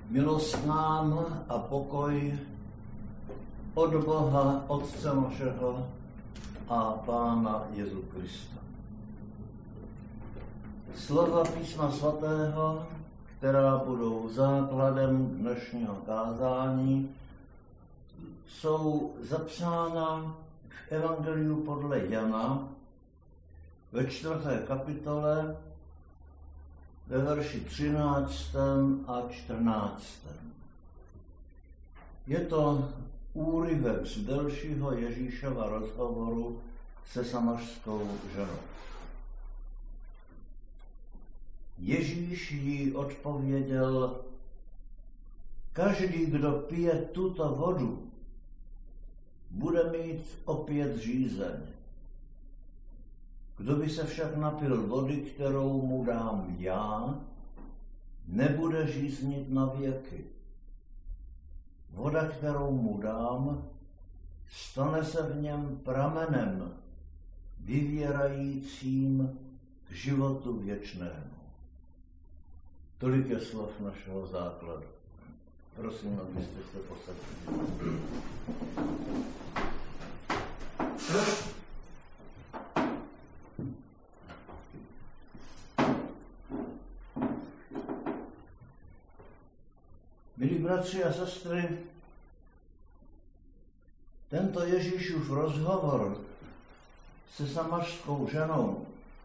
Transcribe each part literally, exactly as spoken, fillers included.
Milost nám a pokoj od Boha, Otce našeho a Pána Jezu Krista. Slova písma svatého, která budou základem dnešního kázání, jsou zapsána v Evangeliu podle Jana ve čtvrté kapitole ve verši třináctém a čtrnáctém. Je to úryvek z delšího Ježíšova rozhovoru se samařskou ženou. Ježíš jí odpověděl: každý, kdo pije tuto vodu, bude mít opět žízeň. Kdo by se však napil vody, kterou mu dám já, nebude žíznit na věky. Voda, kterou mu dám, stane se v něm pramenem, vyvěrajícím k životu věčnému. Tolik je slov našeho základu. Prosím, abyste se posadili. Milí bratři a sestry, tento Ježíšův rozhovor se samařskou ženou,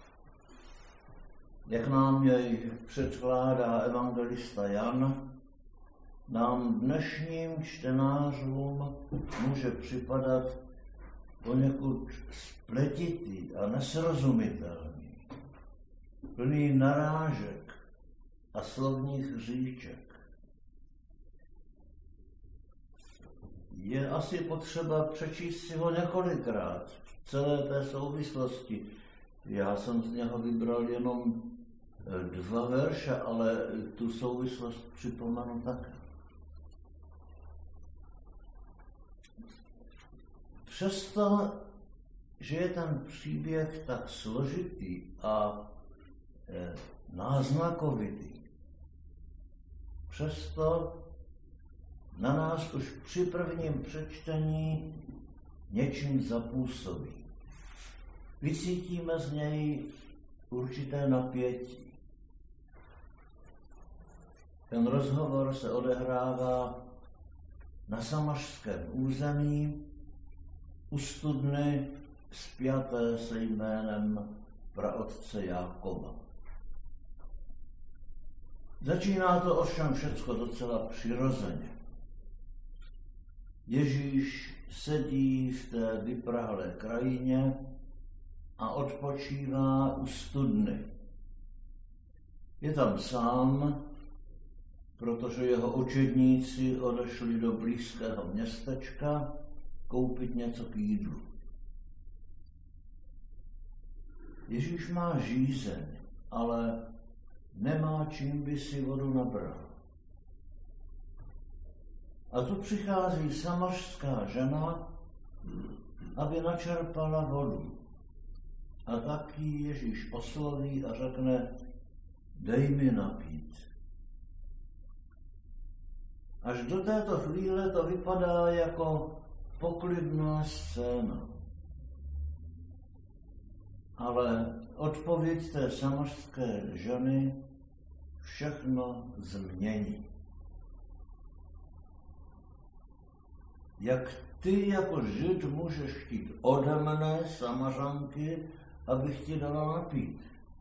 jak nám jej předkládá evangelista Jan, nám dnešním čtenářům může připadat poněkud spletitý a nesrozumitelný, plný narážek a slovních hříček. Je asi potřeba přečíst si ho několikrát v celé té souvislosti. Já jsem z něho vybral jenom dva verše, ale tu souvislost připomenu také. Přesto, že je ten příběh tak složitý a e, náznakovitý, přesto na nás už při prvním přečtení něčím zapůsobí. Vycítíme z něj určité napětí. Ten rozhovor se odehrává na samařském území u studny spjaté se jménem praotce Jákoba. Začíná to ovšem všecko docela přirozeně. Ježíš sedí v té vyprahlé krajině a odpočívá u studny. Je tam sám, protože jeho učedníci odešli do blízkého městečka koupit něco k jídlu. Ježíš má žízeň, ale nemá čím by si vodu nabral. A tu přichází samařská žena, aby načerpala vodu. A tak ji Ježíš osloví a řekne: dej mi napít. Až do této chvíle to vypadá jako poklidná scéna. Ale odpověď té samařské ženy všechno změní. Jak ty jako Žid můžeš chtít ode mne, Samařanky, abych ti dala napít?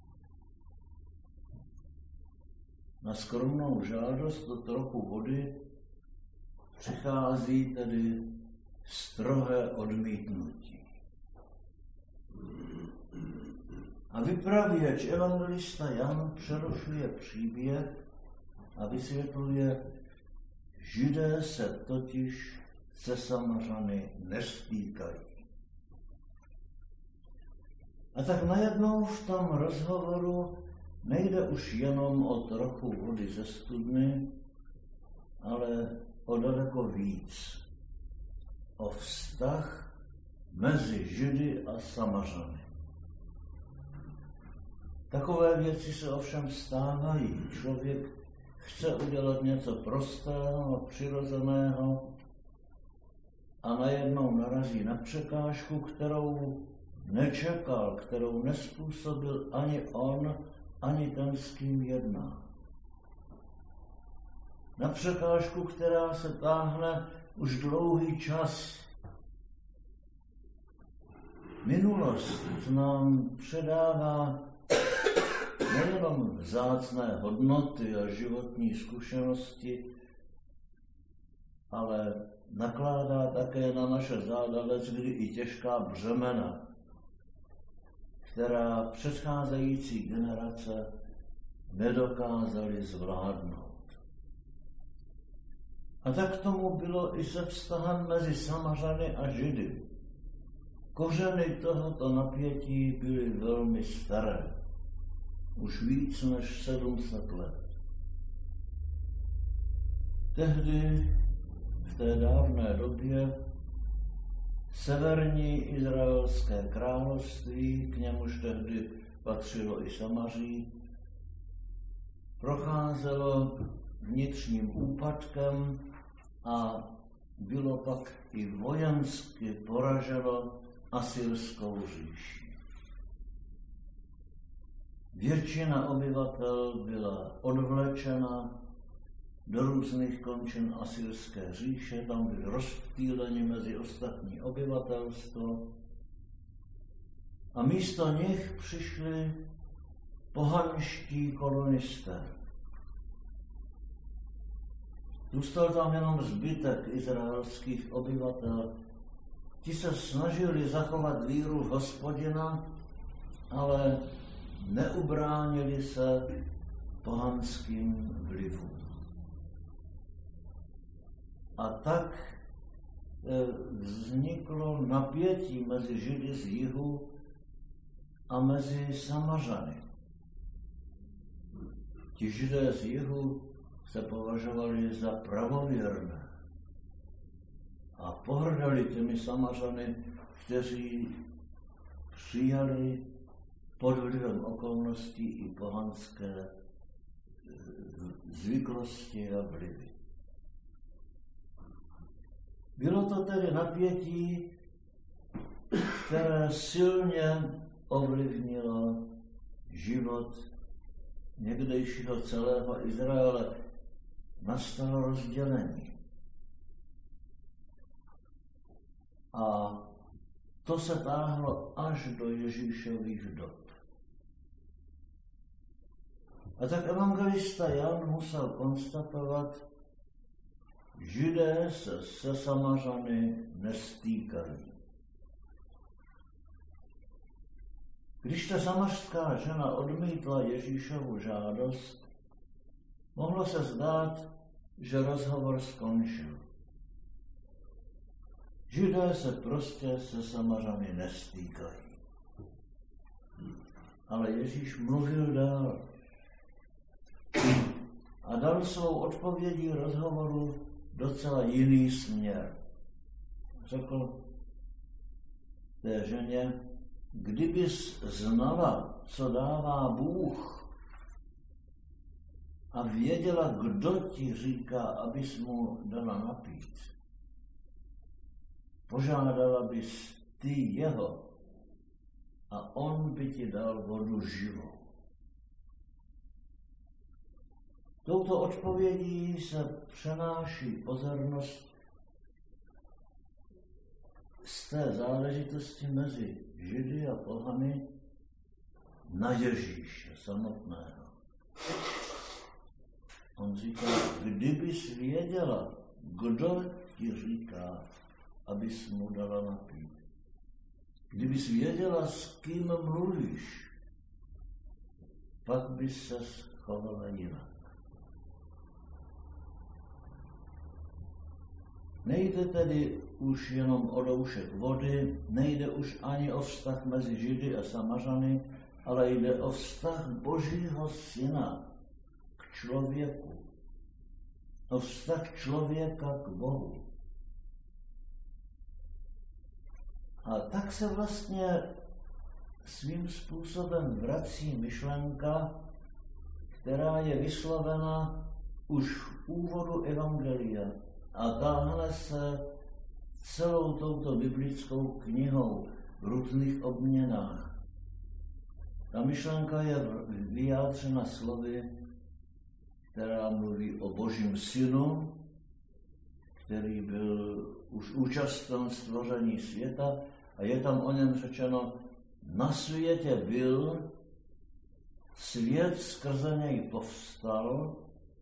Na skromnou žádost o trochu vody přichází tedy strohé odmítnutí. A vypravěč evangelista Jan přerušuje příběh a vysvětluje: Židé se totiž se Samařany nestýkají. A tak najednou v tom rozhovoru nejde už jenom o trochu vody ze studny, ale o daleko víc. O vztah mezi Židy a Samařany. Takové věci se ovšem stávají. Člověk chce udělat něco prostého a přirozeného a najednou narazí na překážku, kterou nečekal, kterou nespůsobil ani on, ani ten, s kým jedná. Na překážku, která se táhne už dlouhý čas. Minulost nám předává nejenom vzácné hodnoty a životní zkušenosti, ale nakládá také na naše záda leckdy i těžká břemena, která předcházející generace nedokázaly zvládnout. A tak tomu bylo i se vztahem mezi Samařany a Židy. Kořeny tohoto napětí byly velmi staré, už víc než sedm set let. Tehdy, v té dávné době, severní izraelské království, k němuž tehdy patřilo i Samaří, procházelo vnitřním úpadkem a bylo pak i vojensky poraženo asyrskou říší. Většina obyvatel byla odvlečena do různých končin asyrské říše, tam byli rozptýleni mezi ostatní obyvatelstvo a místo nich přišli pohanští kolonisté. Zůstal tam jenom zbytek izraelských obyvatel. Ti se snažili zachovat víru v Hospodina, ale neubránili se pohanským vlivům. A tak vzniklo napětí mezi Židy z jihu a mezi Samařany. Ti Židé z jihu se považovali za pravověrné a pohrdali těmi Samařany, kteří přijali pod vlivem okolností i pohanské zvyklosti a vlivy. Bylo to tedy napětí, které silně ovlivnilo život někdejšího celého Izraele. Nastalo rozdělení. A to se táhlo až do Ježíšových dob. A tak evangelista Jan musel konstatovat, Židé se se Samařany nestýkají. Když ta samařská žena odmítla Ježíšovu žádost, mohlo se zdát, že rozhovor skončil. Židé se prostě se Samařany nestýkají. Ale Ježíš mluvil dál a dal svou odpovědí rozhovoru docela jiný směr. Řekl té ženě, kdybys znala, co dává Bůh a věděla, kdo ti říká, abys mu dala napít, požádala bys ty jeho a on by ti dal vodu živou. Touto odpovědí se přenáší pozornost z té záležitosti mezi Židy a pohany na Ježíše samotného. On říká, kdybys věděla, kdo ti říká, abys mu dala napít. Kdybys věděla, s kým mluvíš, pak bys se chovala jinak. Nejde tedy už jenom o doušek vody, nejde už ani o vztah mezi Židy a Samařany, ale jde o vztah Božího Syna k člověku. O vztah člověka k Bohu. A tak se vlastně svým způsobem vrací myšlenka, která je vyslovena už v úvodu evangelia a táhne se celou touto biblickou knihou v různých obměnách. Ta myšlenka je vyjádřena slovy, která mluví o Božím synu, který byl už účasten stvoření světa a je tam o něm řečeno, na světě byl, svět skrze něj povstal,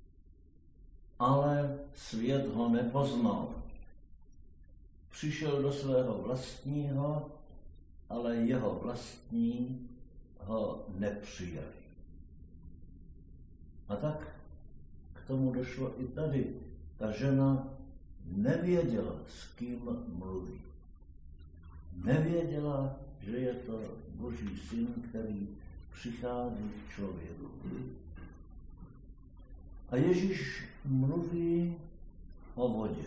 ale svět ho nepoznal. Přišel do svého vlastního, ale jeho vlastní ho nepřijali. A tak k tomu došlo i tady. Ta žena nevěděla, s kým mluví. Nevěděla, že je to Boží syn, který přichází k člověku. A Ježíš mluví o vodě.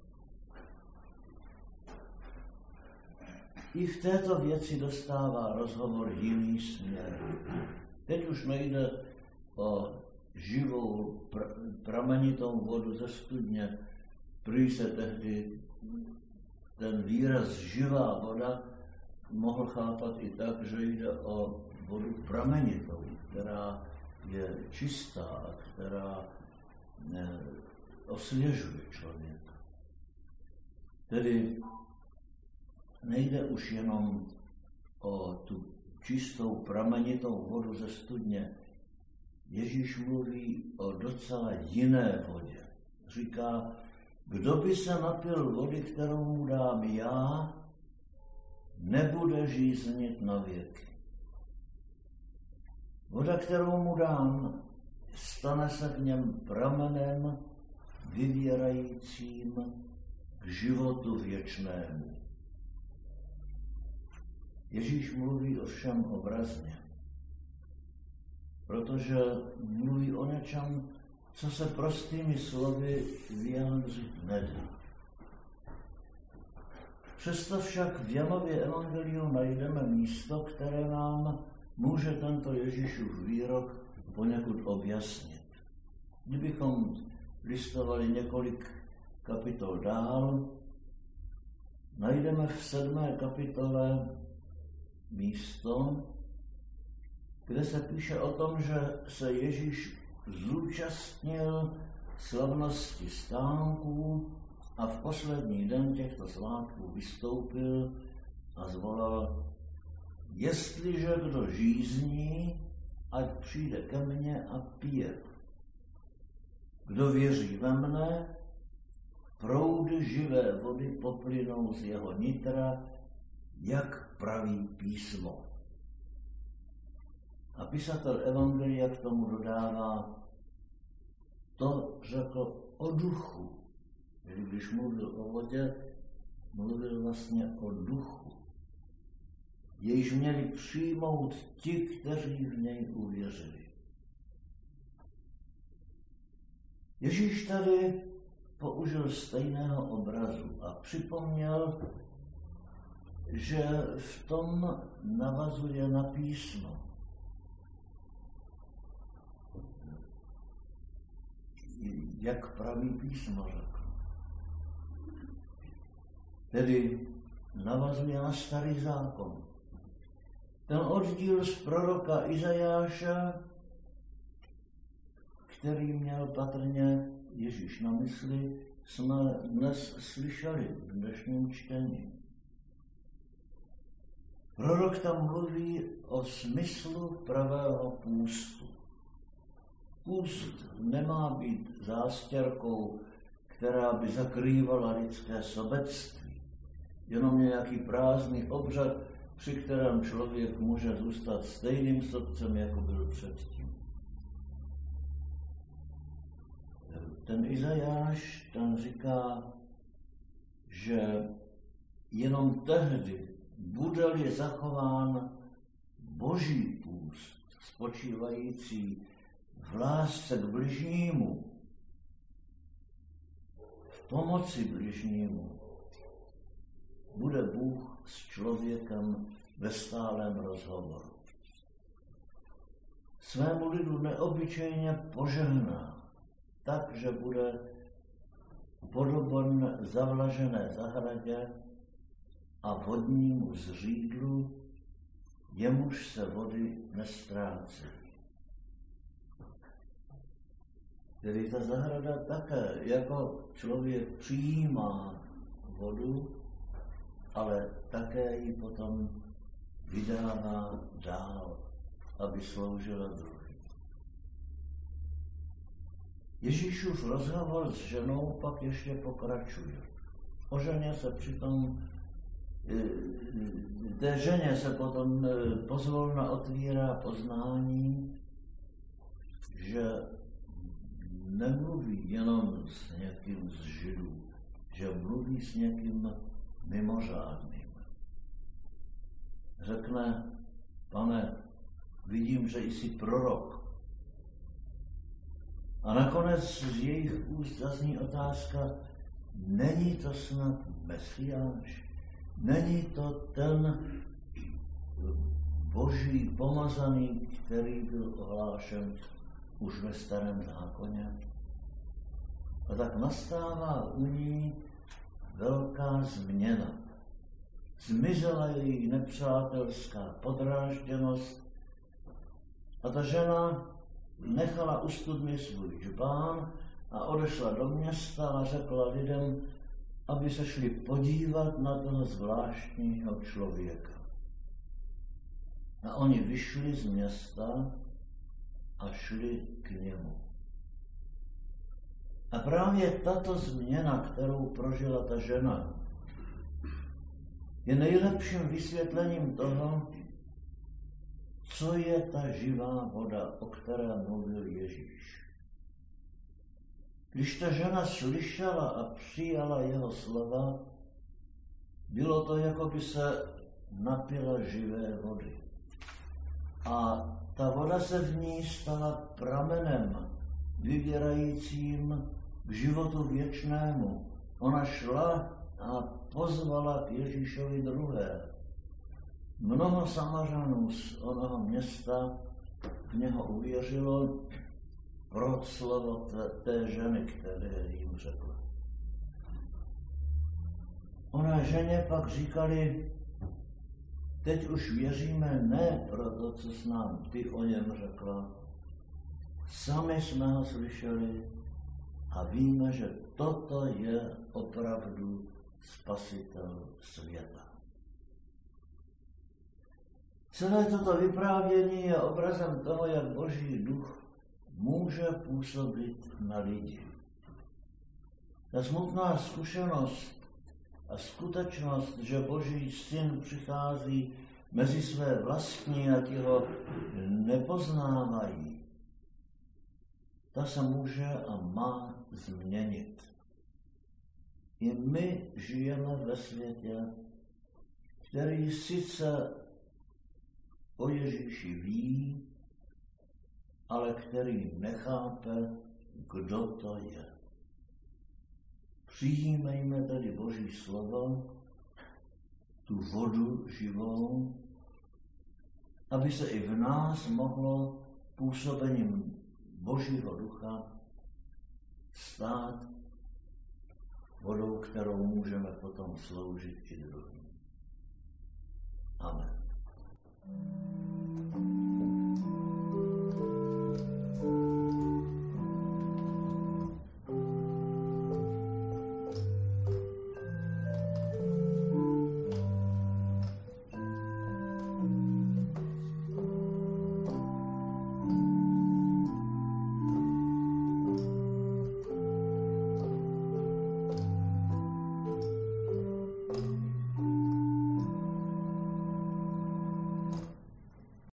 I v této věci dostává rozhovor jiný směr. Teď už nejde o živou, pr- pramenitou vodu ze studně. Prý se tehdy ten výraz živá voda mohl chápat i tak, že jde o vodu pramenitou, která je čistá, která ne, osvěžuje člověka. Tedy nejde už jenom o tu čistou pramenitou vodu ze studně. Ježíš mluví o docela jiné vodě. Říká, kdo by se napil vody, kterou mu dám já, nebude žíznit na věky. Voda, kterou mu dám, stane se v něm pramenem vyvěrajícím k životu věčnému. Ježíš mluví ovšem obrazně, protože mluví o něčem, co se prostými slovy vyjádřit nedá. Přesto však v Janově evangeliu najdeme místo, které nám může tento Ježíšův výrok poněkud objasnit. Kdybychom listovali několik kapitol dál, najdeme v sedmé kapitole místo, kde se píše o tom, že se Ježíš zúčastnil slavnosti stánků a v poslední den těchto svátků vystoupil a zvolal, jestliže kdo žízní, ať přijde ke mně a pije. Kdo věří ve mne, proudy živé vody poplynou z jeho nitra, jak praví písmo. A pisatel evangelia k tomu dodává, to řekl o duchu. Když mluvil o vodě, mluvil vlastně o duchu. Jejž měli přijmout ti, kteří v něj uvěřili. Ježíš tady použil stejného obrazu a připomněl, že v tom navazuje na písmo. Jak praví písmo, řekl. Tedy navazuje na starý zákon. Ten oddíl z proroka Izajáše, který měl patrně Ježíš na mysli, jsme dnes slyšeli v dnešním čtení. Prorok tam mluví o smyslu pravého půstu. Půst nemá být zástěrkou, která by zakrývala lidské sobectví. Jenom nějaký prázdný obřad, při kterém člověk může zůstat stejným sobcem, jako byl předtím. Ten Izajáš tam říká, že jenom tehdy bude-li zachován Boží půst, spočívající v lásce k bližnímu, v pomoci bližnímu, bude Bůh s člověkem ve stálém rozhovoru. Svému lidu neobyčejně požehná, tak, že bude podoben zavlažené zahradě a vodnímu zřídlu, jemuž se vody nestrácí. Tedy ta zahrada také jako člověk přijímá vodu, ale také ji potom vydává dál, aby sloužila druhým. Ježíšův rozhovor s ženou pak ještě pokračuje. O ženě se přitom, té ženě se potom pozvolna otvírá poznání, že nemluví jenom s někým z Židů, že mluví s někým mimořádným. Řekne: Pane, vidím, že jsi prorok. A nakonec z jejich úst zazní otázka: není to snad Mesiáš? Není to ten boží pomazaný, který byl ohlášen už ve Starém zákoně? A tak nastává u ní velká změna. Zmizela její nepřátelská podrážděnost a ta žena nechala u studny svůj džbán a odešla do města a řekla lidem, aby se šli podívat na toho zvláštního člověka. A oni vyšli z města a šli k němu. A právě tato změna, kterou prožila ta žena, je nejlepším vysvětlením toho, co je ta živá voda, o které mluvil Ježíš. Když ta žena slyšela a přijala jeho slova, bylo to, jako by se napila živé vody. A ta voda se v ní stala pramenem, vyvěrajícím k životu věčnému. Ona šla a pozvala k Ježíšovi druhé. Mnoho Samařanů z onoho města v něho uvěřilo pro slovo té, té ženy, které jim řekla. Ona ženě pak říkali: teď už věříme ne pro to, co s nám ty o něm řekla. Sami jsme ho slyšeli a víme, že toto je opravdu Spasitel světa. Celé toto vyprávění je obrazem toho, jak Boží duch může působit na lidi. Ta smutná zkušenost a skutečnost, že Boží syn přichází mezi své vlastní a ti ho nepoznávají, ta se může a má změnit. I my žijeme ve světě, který sice o Ježíši ví, ale který nechápe, kdo to je. Přijímejme tedy Boží slovo, tu vodu živou, aby se i v nás mohlo působením Božího ducha stát vodou, kterou můžeme potom sloužit i druhým. Amen.